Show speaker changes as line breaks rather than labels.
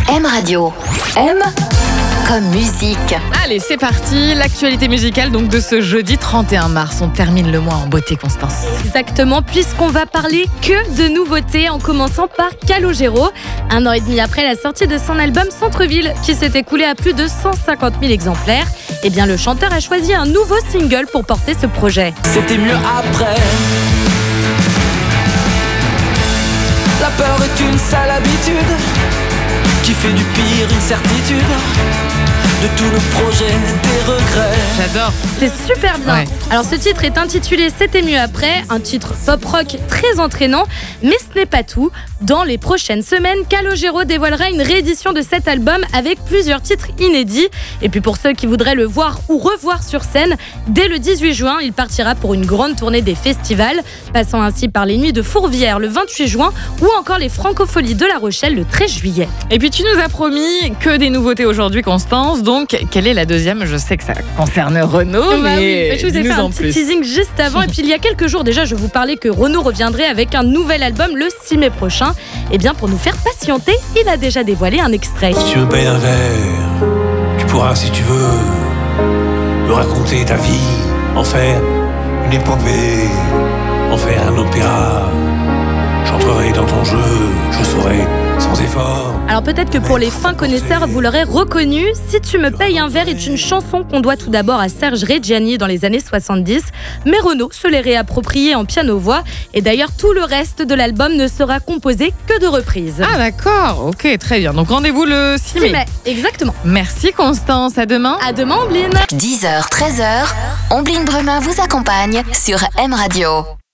M Radio. M comme musique.
Allez, c'est parti. L'actualité musicale donc de ce jeudi 31 mars. On termine le mois en beauté, Constance.
Exactement, puisqu'on va parler que de nouveautés, en commençant par Calogero. 1 an et demi après la sortie de son album Centre-ville, qui s'est écoulé à plus de 150 000 exemplaires, eh bien le chanteur a choisi un nouveau single pour porter ce projet.
C'était mieux après. La peur est une sale habitude qui fait du pire une certitude. De tout le projet, des regrets.
J'adore.
C'est super bien.
Ouais.
Alors ce titre est intitulé C'était mieux après, un titre pop-rock très entraînant, mais ce n'est pas tout. Dans les prochaines semaines, Calogero dévoilera une réédition de cet album avec plusieurs titres inédits. Et puis pour ceux qui voudraient le voir ou revoir sur scène, dès le 18 juin, il partira pour une grande tournée des festivals, passant ainsi par les Nuits de Fourvière le 28 juin ou encore les Francopholies de La Rochelle le 13 juillet.
Et puis tu nous as promis que des nouveautés aujourd'hui, Constance. Donc, quelle est la deuxième ? Je sais que ça concerne Renaud, mais
je vous ai fait un petit teasing juste avant. Et puis il y a quelques jours déjà, je vous parlais que Renaud reviendrait avec un nouvel album le 6 mai prochain. Et bien pour nous faire patienter, il a déjà dévoilé un extrait.
Si tu veux payer un verre, tu pourras si tu veux me raconter ta vie, en faire une épopée, en faire un opéra. J'entrerai dans ton jeu, je saurai sans effort.
Alors peut-être que pour les fins connaisseurs, vous l'aurez reconnu. Si tu me payes un verre est une chanson qu'on doit tout d'abord à Serge Reggiani dans les années 70. Mais Renaud se l'est réapproprié en piano-voix. Et d'ailleurs, tout le reste de l'album ne sera composé que de reprises.
Ah d'accord, ok, très bien. Donc rendez-vous le 6 mai.
Exactement.
Merci Constance, à demain.
À demain, Ombline.
10h, 13h, Ombline Bremin vous accompagne sur M Radio.